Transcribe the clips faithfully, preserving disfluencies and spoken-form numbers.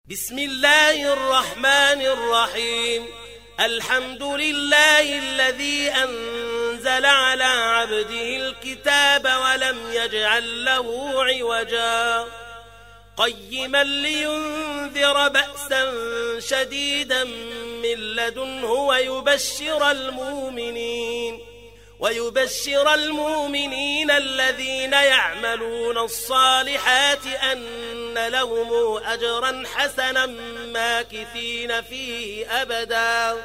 بسم الله الرحمن الرحيم. الحمد لله الذي أنزل على عبده الكتاب ولم يجعل له عوجا قيما لينذر بأسا شديدا من لدنه ويبشر المؤمنين ويبشر المؤمنين الذين يعملون الصالحات أن لهم أجرا حسنا ماكثين فيه أبدا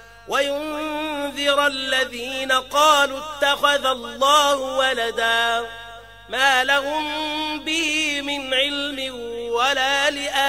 وينذر الذين قالوا اتخذ الله ولدا ما لهم به من علم ولا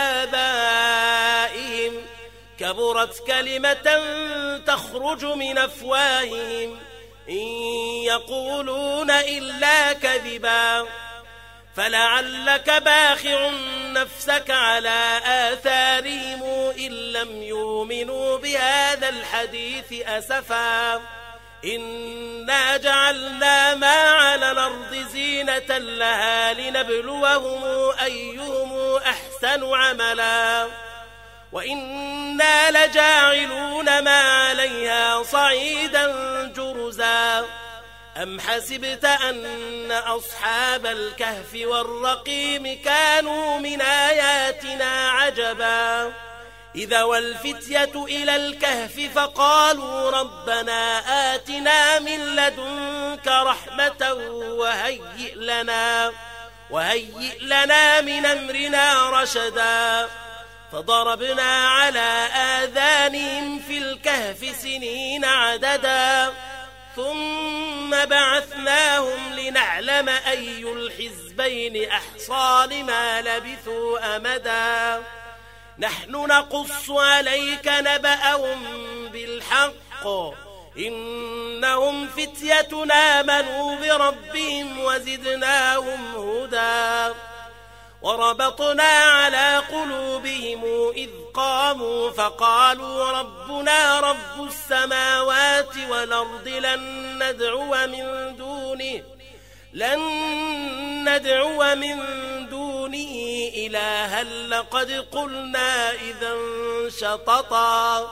لآبائهم كبرت كلمة تخرج من أفواههم إن يقولون إلا كذبا فلعلك باخع نفسك على آثارهم إن لم يؤمنوا بهذا الحديث أسفا إنا جعلنا ما على الأرض زينة لها لنبلوهم أيهم أحسن عملا وإنا لجاعلون ما عليها صعيدا جرزا أم حسبت أن أصحاب الكهف والرقيم كانوا من آياتنا عجبا إذا والفتية إلى الكهف فقالوا ربنا آتنا من لدنك رحمة وهيئ لنا, وهيئ لنا من أمرنا رشدا فضربنا على آذانهم في الكهف سنين عددا ثم بعثناهم لنعلم أي الحزبين أحصى لما لبثوا أمدا نحن نقص عليك نبأهم بالحق إنهم فتية آمنوا بربهم وزدناهم هدى وربطنا على قلوبهم إذ قاموا فقالوا ربنا رب السماوات والأرض لن ندعو من دونه لن ندعو من دونه إلها لقد قلنا إذا شططا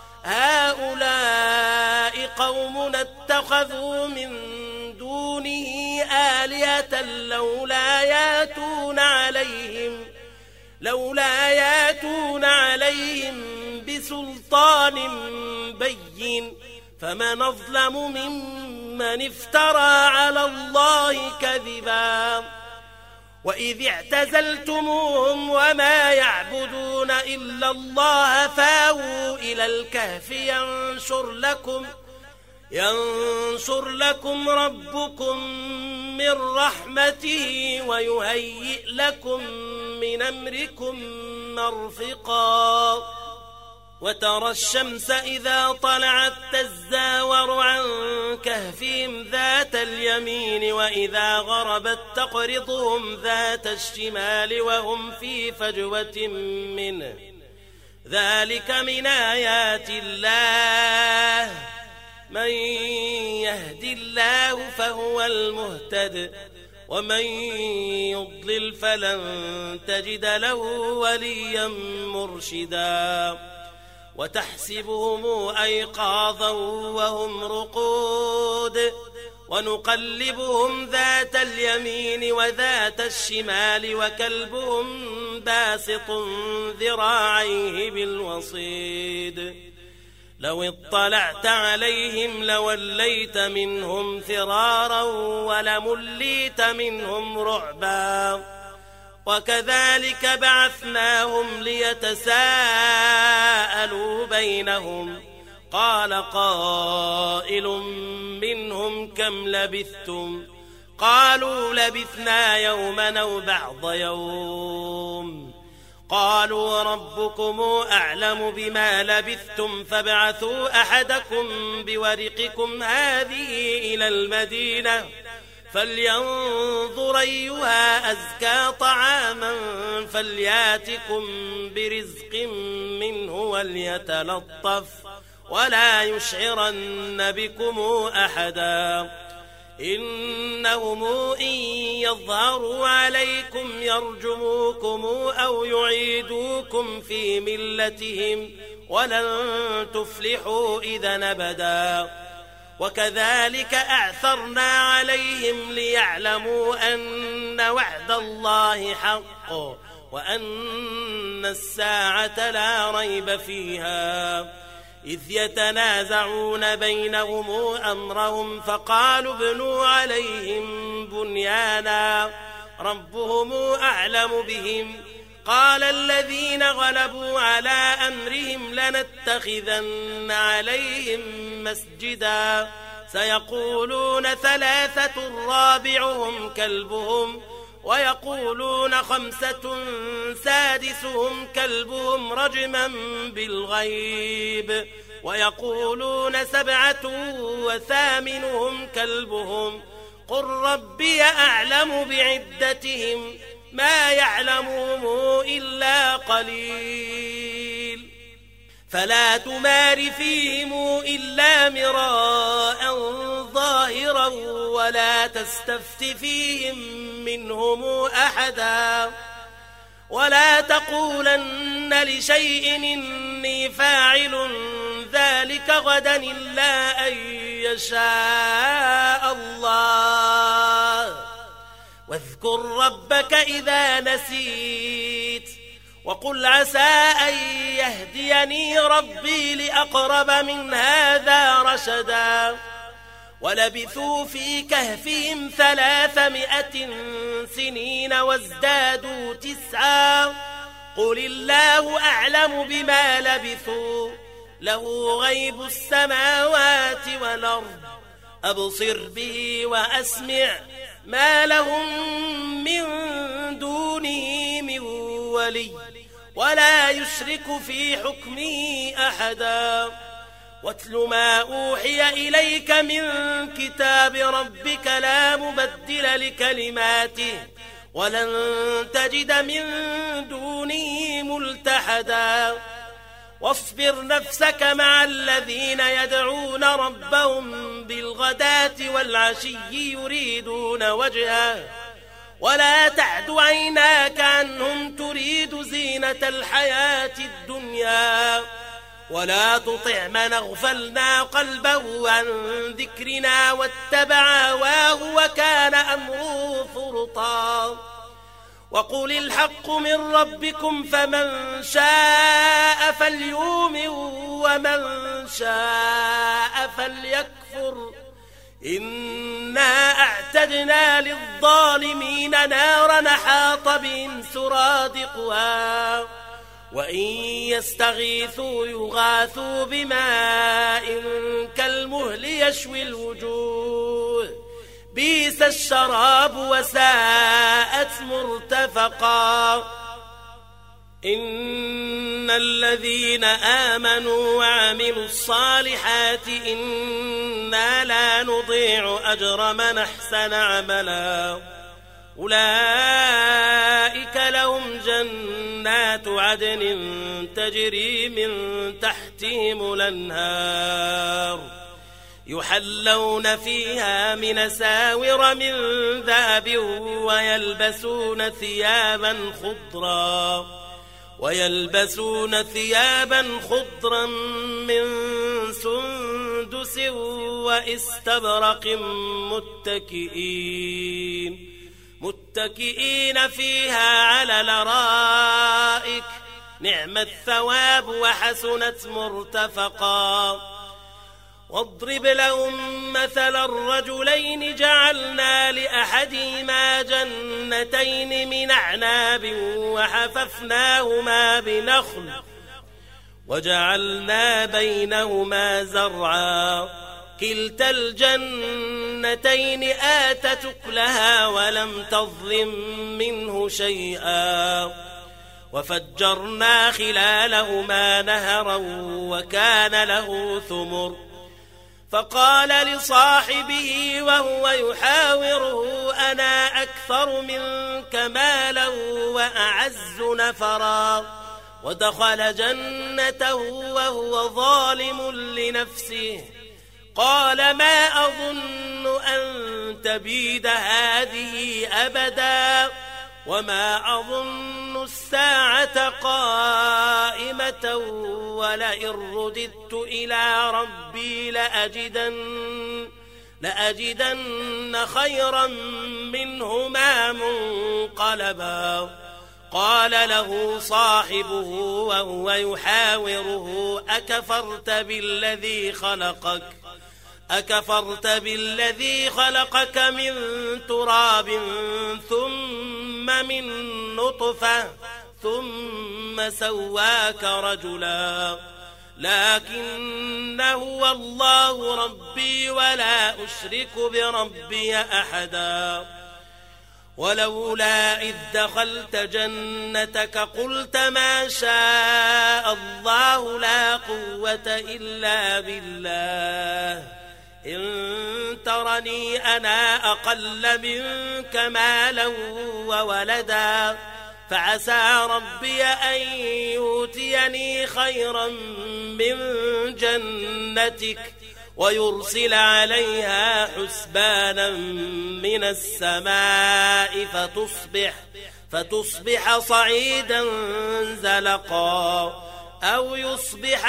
هؤلاء قوم اتخذوا من دونه آلهة لولا ياتون عليهم لولا ياتون عليهم بسلطان بين فمن أظلم ممن افترى على الله كذبا وإذ اعتزلتموهم وما يعبدون إلا الله فاووا إلى الكهف ينشر لكم ينشر لكم ربكم من رحمته ويهيئ لكم من أمركم مرفقا وترى الشمس إذا طلعت تزاور عن كهفهم ذات اليمين وإذا غربت تقرضهم ذات الشمال وهم في فجوة منه ذلك من آيات الله من يهد الله فهو المهتد ومن يضلل فلن تجد له وليا مرشدا وتحسبهم أيقاظا وهم رقود ونقلبهم ذات اليمين وذات الشمال وكلبهم باسط ذراعيه بالوصيد لو اطلعت عليهم لوليت منهم فرارا ولمليت منهم رعبا وكذلك بعثناهم ليتساءلوا بينهم قال قائل منهم كم لبثتم قالوا لبثنا يوما أو بعض يوم قالوا ربكم أعلم بما لبثتم فابعثوا أحدكم بورقكم هذه إلى المدينة فلينظر أيها أزكى طعاما فلياتكم برزق منه وليتلطف ولا يشعرن بكم أحدا إنهم إن يظهروا عليكم يرجموكم أو يعيدوكم في ملتهم ولن تفلحوا إذا أبدا وكذلك أعثرنا عليهم ليعلموا أن وعد الله حق وأن الساعة لا ريب فيها إذ يتنازعون بينهم أمرهم فقالوا ابنوا عليهم بنيانا ربهم أعلم بهم قال الذين غلبوا على أمرهم لنتخذن عليهم مسجدا سيقولون ثلاثة رابعهم كلبهم ويقولون خمسة سادسهم كلبهم رجما بالغيب ويقولون سبعة وثامنهم كلبهم قل ربي أعلم بعدتهم ما يعلمهم إلا قليل فلا تمار فيهم إلا مراء ظاهرا ولا تستفت فيهم منهم أحدا ولا تقولن لشيء إني فاعل ذلك غدا إلا أن يشاء الله واذكر ربك إذا نسيت وقل عسى أن يهديني ربي لأقرب من هذا رشدا ولبثوا في كهفهم ثلاثمائة سنين وازدادوا تسعا قل الله أعلم بما لبثوا له غيب السماوات والأرض أبصر به وأسمع ما لهم من دونه من ولي ولا يشرك في حكمه أحدا واتل ما أوحي إليك من كتاب ربك لا مبدل لكلماته ولن تجد من دونه ملتحدا واصبر نفسك مع الذين يدعون ربهم بالغداة والعشي يريدون وجهه ولا تعد عيناك عنهم تريد زينة الحياة الدنيا ولا تطع من اغفلنا قلبه عن ذكرنا واتبع هواه وكان أمره فرطا وقل الحق من ربكم فمن شاء فليؤمن ومن شاء فليكفر إنا أعتدنا للظالمين نارا أحاط بهم سرادقها وإن يستغيثوا يغاثوا بماء كالمهل يشوي الوجوه بئس الشراب وساءت مرتفقا إن الذين آمنوا وعملوا الصالحات إنا لا نضيع أجر من أحسن عملا أولئك لهم جنات عدن تجري من تحتهم الأنهار يحلون فيها من ساور من ذهب ويلبسون ثيابا خضرا ويلبسون ثيابا خضرا من سندس واستبرق متكئين متكئين فيها على الأرائك نعم الثواب وحسنت مرتفقا واضرب لهم مثل الرجلين جعلنا لأحدهما جنتين من أعناب وحففناهما بنخل وجعلنا بينهما زرعا كلتا الجنتين آتت أكلها ولم تظلم منه شيئا وفجرنا خلالهما نهرا وكان له ثمر فقال لصاحبه وهو يحاوره أنا أكثر منك مالا وأعز نفرا ودخل جنته وهو ظالم لنفسه قال ما أظن أن تبيد هذه أبدا وما أظن الساعة قائمة ولئن رددت إلى ربي لأجدن, لأجدن خيرا منهما منقلبا. قال له صاحبه وهو يحاوره أكفرت بالذي خلقك أكفرت بالذي خلقك من تراب ثم من نطفة ثم سواك رجلا لكن هو الله ربي ولا أشرك بربي أحدا. ولولا إذ دخلت جنتك قلت ما شاء الله لا قوة إلا بالله إن ترني أنا أقل منك مالا وولدا فعسى ربي أن يؤتيني خيرا من جنتك ويرسل عليها حسبانا من السماء فتصبح, فتصبح صعيدا زلقا أو يصبح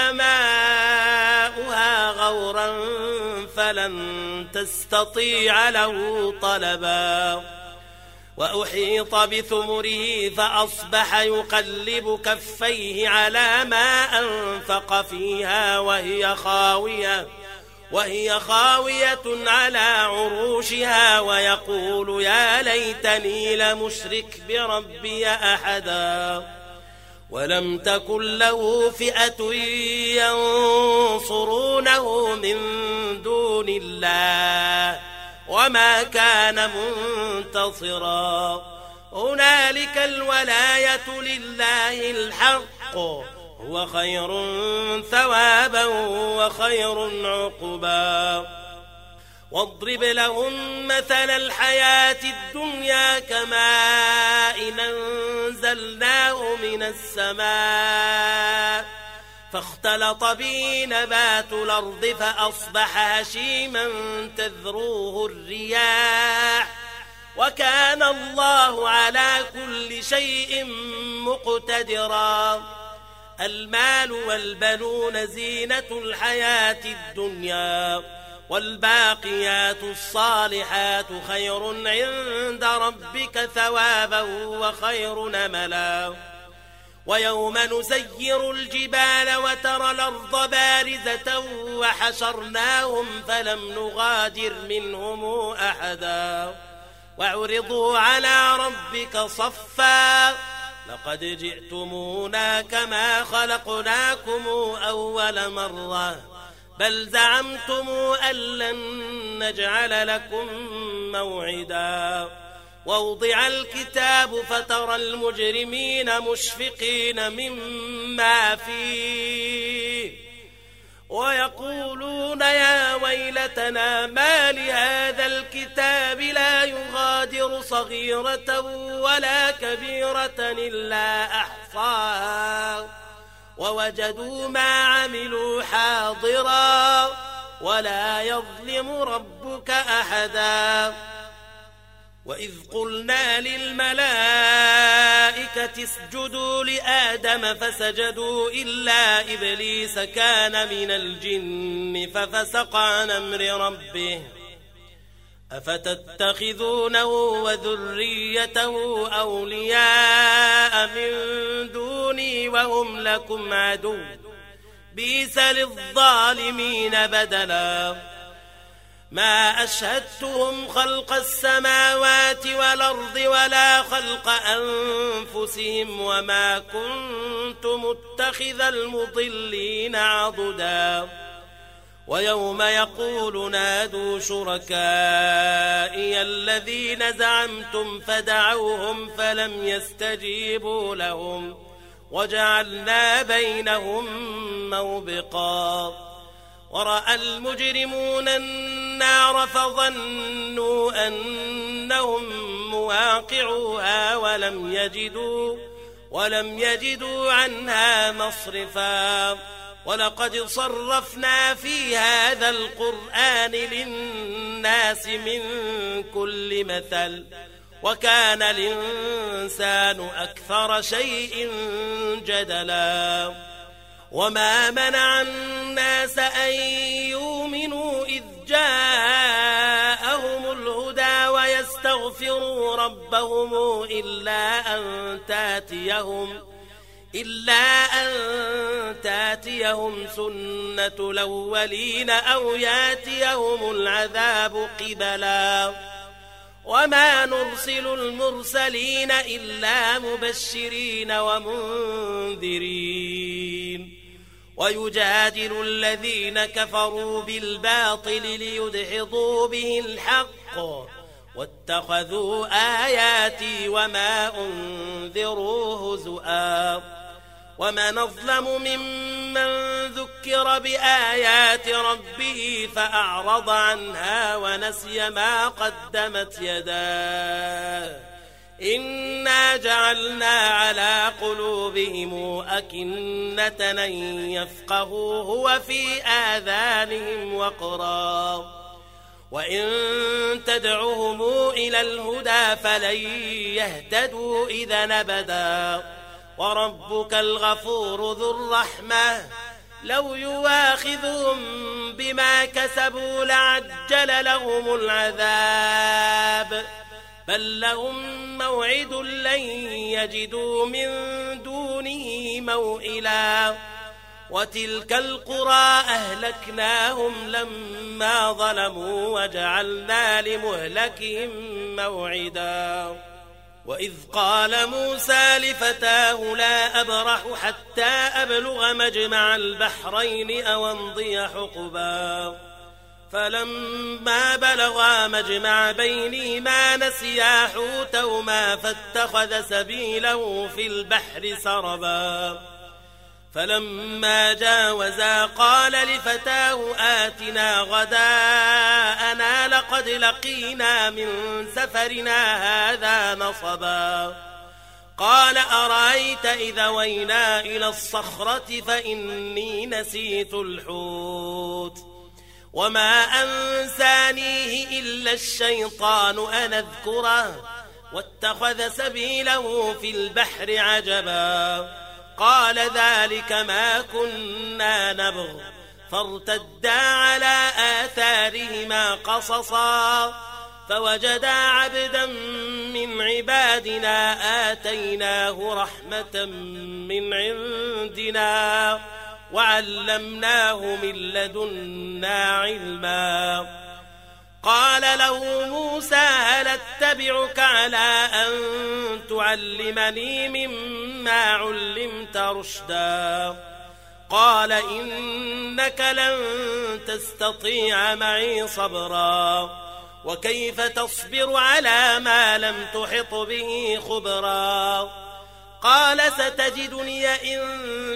ماؤها غورا فلن تستطيع له طلبا. وأحيط بثمره فأصبح يقلب كفيه على ما أنفق فيها وهي خاوية وهي خاوية على عروشها ويقول يا ليتني لمشرك بربي أحدا. ولم تكن له فئة ينصرونه من دون الله وما كان منتصرا. هنالك الولاية لله الحق هو خير ثوابا وخير عقبا. واضرب لهم مثل الحياة الدنيا كماء أنزلناه من السماء فاختلط به نبات الأرض فأصبح هشيما تذروه الرياح وكان الله على كل شيء مقتدرا. المال والبنون زينة الحياة الدنيا والباقيات الصالحات خير عند ربك ثوابا وخير نملا. ويوم نسير الجبال وترى الأرض بارزة وحشرناهم فلم نغادر منهم أحدا وعرضوا على ربك صفا لقد جئتمونا كما خلقناكم أول مرة بل زعمتم أن لن نجعل لكم موعدا. ووضع الكتاب فترى المجرمين مشفقين مما فيه ويقولون يا ويلتنا ما لهذا الكتاب لا يغادر صغيرة ولا كبيرة إلا أحصاها ووجدوا ما عملوا حاضرا ولا يظلم ربك أحدا. وإذ قلنا للملائكة اسجدوا لآدم فسجدوا إلا إبليس كان من الجن ففسق عن أمر ربه أفتتخذونه وذريته أولياء من دوني وهم لكم عدو بئس للظالمين بدلا. ما أشهدتهم خلق السماوات والأرض ولا خلق أنفسهم وما كنت متخذ المضلين عضدا. ويوم يقول نادوا شركائي الذين زعمتم فدعوهم فلم يستجيبوا لهم وجعلنا بينهم موبقا. ورأى المجرمون النار فظنوا أنهم مواقعوها ولم يجدوا ولم يجدوا عنها مصرفا ولقد صرفنا في هذا القرآن للناس من كل مثل وكان الإنسان أكثر شيء جدلا وما منع الناس أن يؤمنوا إذ جاءهم الهدى ويستغفروا ربهم إلا أن تاتيهم إلا أن تاتيهم سنة الأولين أو ياتيهم العذاب قبلا وما نرسل المرسلين إلا مبشرين ومنذرين ويجادل الذين كفروا بالباطل ليدحضوا به الحق واتخذوا آياتي وما أنذروا هزؤا ومن أظلم ممن ذكر بآيات ربه فأعرض عنها ونسي ما قدمت يداه إنا جعلنا على قلوبهم أكنة أن يفقهوه وفي آذانهم وقرا وإن تدعهم إلى الهدى فلن يهتدوا إذا أبدا وربك الغفور ذو الرحمة لو يواخذهم بما كسبوا لعجل لهم العذاب بل لهم موعد لن يجدوا من دونه موئلا وتلك القرى أهلكناهم لما ظلموا وجعلنا لمهلكهم موعدا وإذ قال موسى لفتاه لا أبرح حتى أبلغ مجمع البحرين أو أمضي حقبا فلما بلغا مجمع بينهما نسيا حوتهما فاتخذ سبيله في البحر سربا فلما جاوزا قال لفتاه آتنا غداءنا لقد لقينا من سفرنا هذا نصبا قال أرأيت إذا وينا إلى الصخرة فإني نسيت الحوت وما أنسانيه إلا الشيطان أن أذكره واتخذ سبيله في البحر عجبا قال ذلك ما كنا نبغ فارتدا على آثارهما قصصا فوجدا عبدا من عبادنا آتيناه رحمة من عندنا وعلمناه من لدنا علما قال له موسى هل اتبعك على أن تعلمني مما علمت رشدا قال إنك لن تستطيع معي صبرا وكيف تصبر على ما لم تحط به خبرا قال ستجدني إن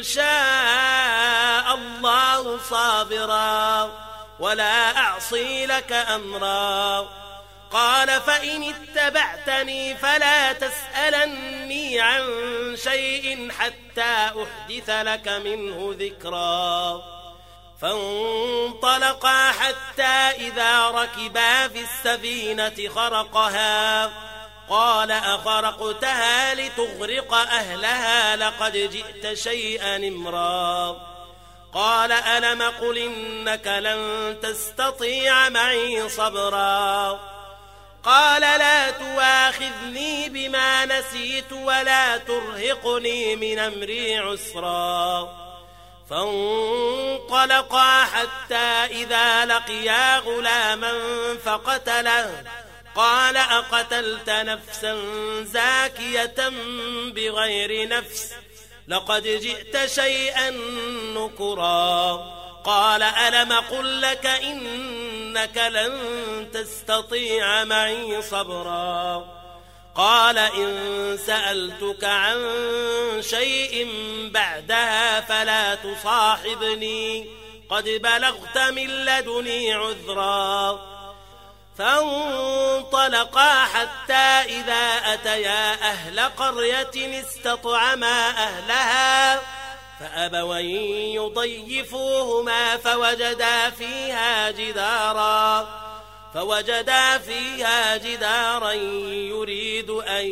شاء الله صابرا ولا أعصي لك أمرا قال فإن اتبعتني فلا تسألني عن شيء حتى أحدث لك منه ذكرا فانطلقا حتى إذا ركبا في السفينة خرقها قال أخرقتها لتغرق أهلها لقد جئت شيئا إمرا قال ألم قل إنك لن تستطيع معي صبرا قال لا تواخذني بما نسيت ولا ترهقني من أمري عسرا فانطلقا حتى إذا لقيا غلاما فقتله قال أقتلت نفسا زاكية بغير نفس لقد جئت شيئا نكرا قال ألم قل لك إنك لن تستطيع معي صبرا قال إن سألتك عن شيء بعدها فلا تصاحبني قد بلغت من لدني عذرا فانطلقا حتى إذا أتيا أهل قرية استطعما أهلها فأبوا أن يضيفوهما فوجدا فيها جدارا فوجدا فيها جدارا يريد أن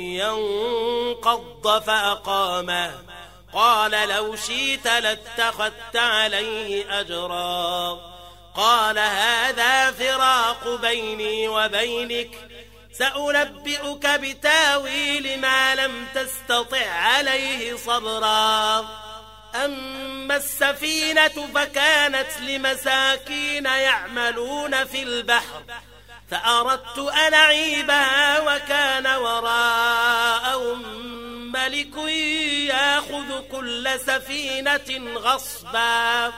ينقض فأقامه قال لو شئت لاتخذت عليه أجرا قال هذا فراق بيني وبينك سأنبئك بتاويل ما لم تستطع عليه صبرا أما السفينة فكانت لمساكين يعملون في البحر فأردت أن أعيبها وكان وراءهم ملك يأخذ كل سفينة غصبا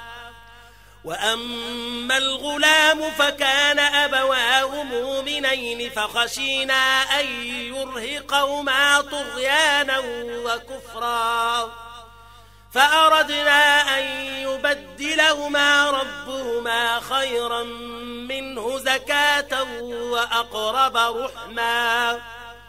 وأما الغلام فكان أبواه مؤمنين فخشينا أن يرهقهما طغيانا وكفرا فأردنا أن يبدلهما ربهما خيرا منه زكاة وأقرب رحما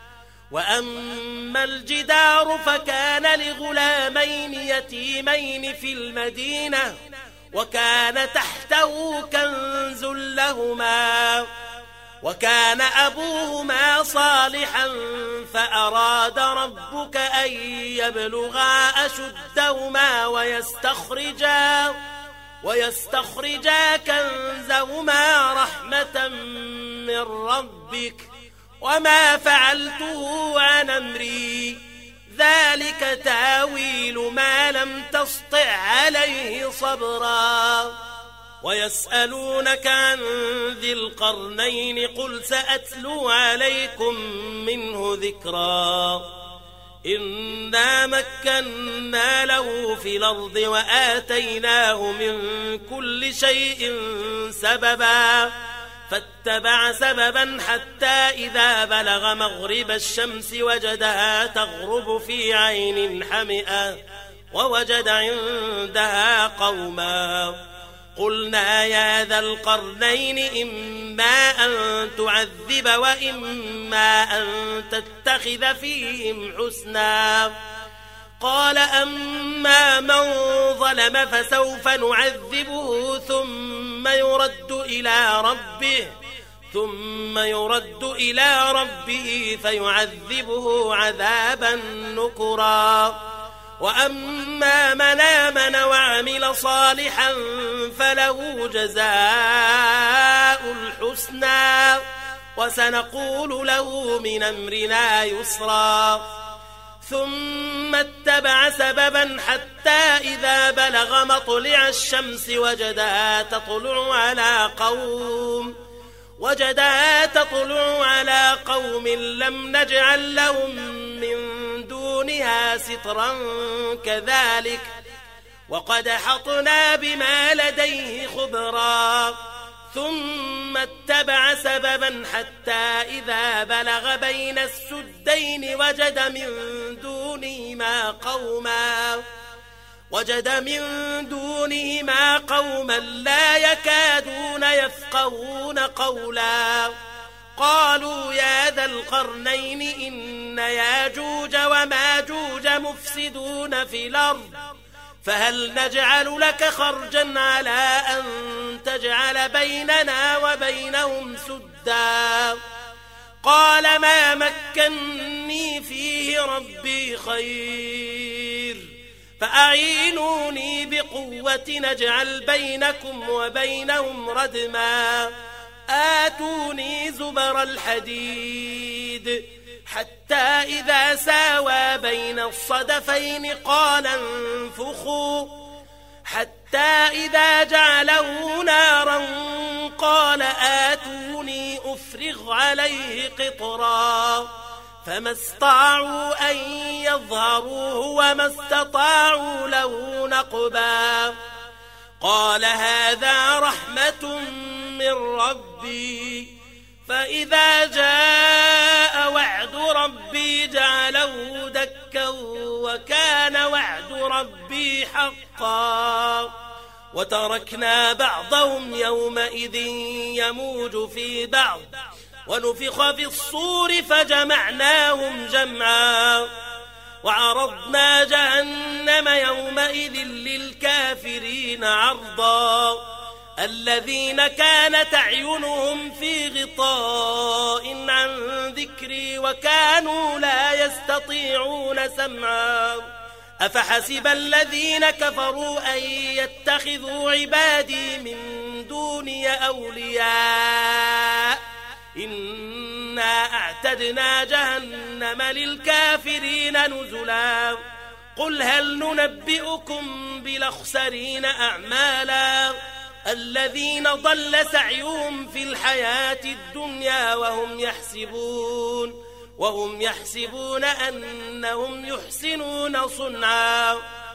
وأما الجدار فكان لغلامين يتيمين في المدينة وكان تحته كنز لهما وكان أبوهما صالحا فأراد ربك أن يبلغا أشدهما ويستخرجا ويستخرجا كنزهما رحمة من ربك وما فعلته عن أمري ذلك تاويل ما لم تسطع عليه صبرا ويسألونك عن ذي القرنين قل سأتلو عليكم منه ذكرا إنا مكنا له في الأرض وآتيناه من كل شيء سببا فاتبع سببا حتى إذا بلغ مغرب الشمس وجدها تغرب في عين حمئة ووجد عندها قوما قلنا يا ذا القرنين إما أن تعذب وإما أن تتخذ فيهم حسنا قال أما من ظلم فسوف نعذبه ثم يرد إلى ربه ثم يرد إلى ربه فيعذبه عذابا نكرا وأما من آمن وعمل صالحا فله جزاء الحسنى وسنقول له من أمرنا يسرا ثم اتبع سببا حتى إذا بلغ مطلع الشمس وجدها تطلع على قوم وجدها تطلع على قوم لم نجعل لهم من دونها سترا كذلك وقد حطنا بما لديه خبرا ثم اتبع سببا حتى إذا بلغ بين السدين وجد من دونهما قوما وجد من دونهما قوما لا يكادون يفقهون قولا قالوا يا ذا القرنين إن ياجوج وماجوج مفسدون في الأرض فهل نجعل لك خرجا على أن تجعل بيننا وبينهم سدا قال ما مكني فيه ربي خير فأعينوني بقوة نجعل بينكم وبينهم ردما آتوني زبر الحديد حتى إذا ساوى بين الصدفين قال انفخوا حتى إذا جعله نارا قال آتوني أفرغ عليه قطرا فما استطاعوا أن يظهروه وما استطاعوا له نقبا قال هذا رحمة من ربي فإذا جاء وعد ربي جعله دكا وكان وعد ربي حقا وتركنا بعضهم يومئذ يموج في بعض ونفخ في الصور فجمعناهم جمعا وعرضنا جهنم يومئذ يومئذ للكافرين عرضا الذين كانت أعينهم في غطاء عن ذكري وكانوا لا يستطيعون سمعا أفحسب الذين كفروا أن يتخذوا عبادي من دوني أولياء إنا أعتدنا جهنم للكافرين نزلا قل هل ننبئكم بالأخسرين أعمالا الذين ضل سعيهم في الحياة الدنيا وهم يحسبون وهم يحسبون أنهم يحسنون صنعا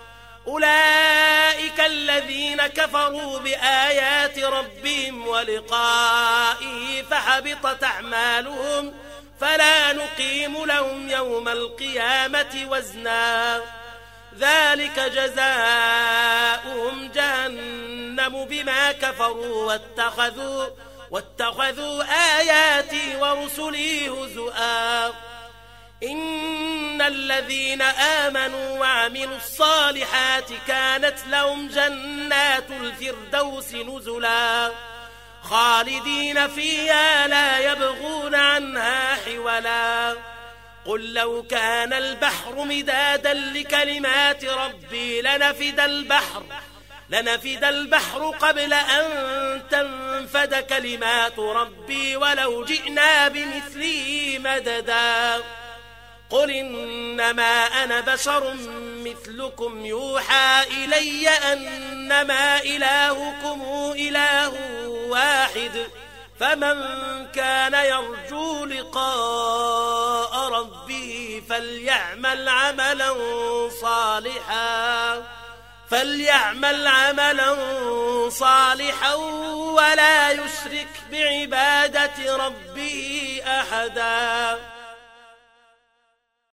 أولئك الذين كفروا بآيات ربهم ولقائه فحبطت أعمالهم فلا نقيم لهم يوم القيامة وزنا ذلك جزاؤهم جهنم بما كفروا واتخذوا, واتخذوا آياتي ورسلي هزؤا إن الذين آمنوا وعملوا الصالحات كانت لهم جنات الفردوس نزلا خالدين فيها لا يبغون عنها حولا قل لو كان البحر مدادا لكلمات ربي لنفد البحر لنفد البحر قبل أن تنفد كلمات ربي ولو جئنا بمثله مددا قل إنما أنا بشر مثلكم يوحى إلي أنما إلهكم إله واحد فمن كان يرجو لقاء ربه فليعمل عملا صالحا فليعمل عملا صالحا ولا يشرك بعبادة ربه أحدا.